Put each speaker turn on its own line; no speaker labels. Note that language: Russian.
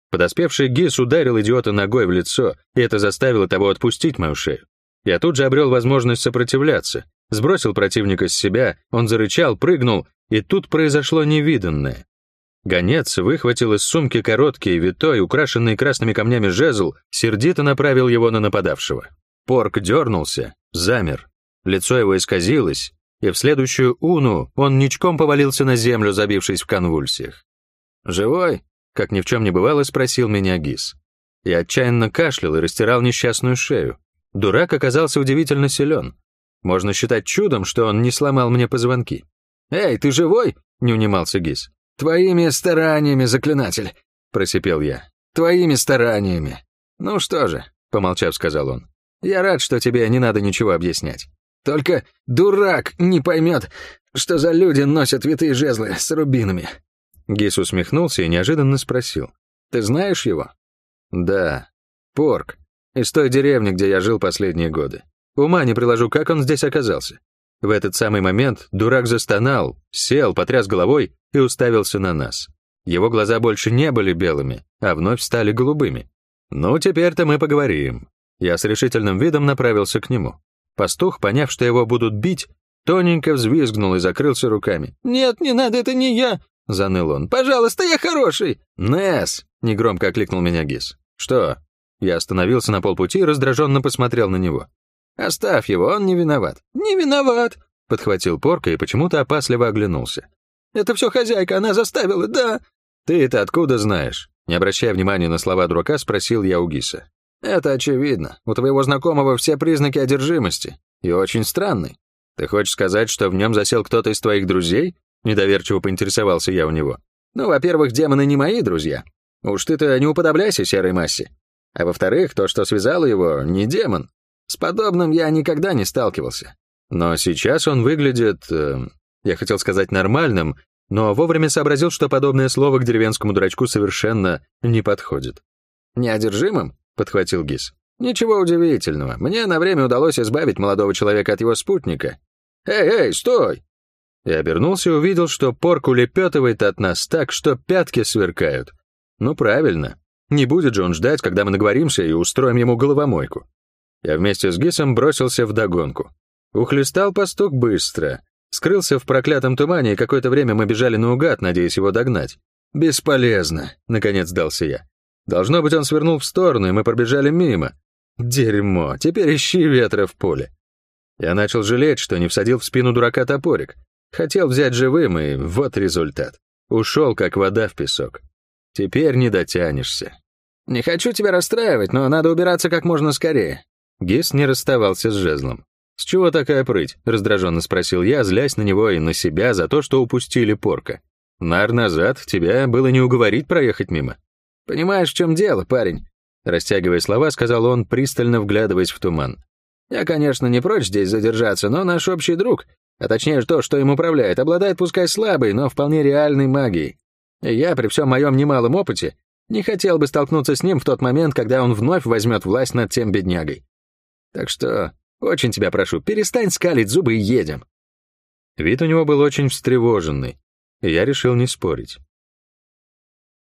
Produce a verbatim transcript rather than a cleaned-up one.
Подоспевший Гис ударил идиота ногой в лицо, и это заставило того отпустить мою шею. Я тут же обрел возможность сопротивляться, сбросил противника с себя, он зарычал, прыгнул, и тут произошло невиданное. Гонец выхватил из сумки короткий, витой, украшенный красными камнями жезл, сердито направил его на нападавшего. Порк дернулся, замер, лицо его исказилось, и в следующую уну он ничком повалился на землю, забившись в конвульсиях. «Живой?» — как ни в чем не бывало, спросил меня Гис. Я отчаянно кашлял и растирал несчастную шею. Дурак оказался удивительно силен. Можно считать чудом, что он не сломал мне позвонки. «Эй, ты живой?» — не унимался Гис. «Твоими стараниями, заклинатель!» — просипел я. «Твоими стараниями!» «Ну что же», — помолчав, сказал он, — «я рад, что тебе не надо ничего объяснять. Только дурак не поймет, что за люди носят витые жезлы с рубинами». Гис усмехнулся и неожиданно спросил. «Ты знаешь его?» «Да. Порк. Из той деревни, где я жил последние годы. Ума не приложу, как он здесь оказался». В этот самый момент дурак застонал, сел, потряс головой и уставился на нас. Его глаза больше не были белыми, а вновь стали голубыми. «Ну, теперь-то мы поговорим». Я с решительным видом направился к нему. Пастух, поняв, что его будут бить, тоненько взвизгнул и закрылся руками. «Нет, не надо, это не я!» — заныл он. «Пожалуйста, я хороший!» «Несс!» — негромко окликнул меня Гис. «Что?» Я остановился на полпути и раздраженно посмотрел на него. «Оставь его, он не виноват». «Не виноват!» — подхватил Порка и почему-то опасливо оглянулся. «Это все хозяйка, она заставила, да!» «Ты это откуда знаешь?» Не обращая внимания на слова дурака, спросил я у Гиса. «Это очевидно. У твоего знакомого все признаки одержимости. И очень странный. Ты хочешь сказать, что в нем засел кто-то из твоих друзей?» Недоверчиво поинтересовался я у него. «Ну, во-первых, демоны не мои друзья. Уж ты-то не уподобляйся серой массе. А во-вторых, то, что связало его, не демон. С подобным я никогда не сталкивался. Но сейчас он выглядит, э, я хотел сказать нормальным, но вовремя сообразил, что подобное слово к деревенскому дурачку совершенно не подходит. «Неодержимым?» — подхватил Гис. «Ничего удивительного. Мне на время удалось избавить молодого человека от его спутника. Эй, эй, стой!» Я обернулся и увидел, что Порк улепетывает от нас так, что пятки сверкают. Ну, правильно. Не будет же он ждать, когда мы наговоримся и устроим ему головомойку. Я вместе с Гисом бросился вдогонку. Ухлестал пастух быстро. Скрылся в проклятом тумане, и какое-то время мы бежали наугад, надеясь его догнать. «Бесполезно», — наконец сдался я. Должно быть, он свернул в сторону, и мы пробежали мимо. Дерьмо, теперь ищи ветра в поле. Я начал жалеть, что не всадил в спину дурака топорик. Хотел взять живым, и вот результат. Ушел, как вода в песок. Теперь не дотянешься. «Не хочу тебя расстраивать, но надо убираться как можно скорее». Гис не расставался с жезлом. «С чего такая прыть?» — раздраженно спросил я, злясь на него и на себя за то, что упустили Порка. «Нар назад, тебя было не уговорить проехать мимо». «Понимаешь, в чем дело, парень?» Растягивая слова, сказал он, пристально вглядываясь в туман. «Я, конечно, не прочь здесь задержаться, но наш общий друг, а точнее то, что им управляет, обладает пускай слабой, но вполне реальной магией. И я, при всем моем немалом опыте, не хотел бы столкнуться с ним в тот момент, когда он вновь возьмет власть над тем беднягой. Так что, очень тебя прошу, перестань скалить зубы и едем». Вид у него был очень встревоженный, и я решил не спорить.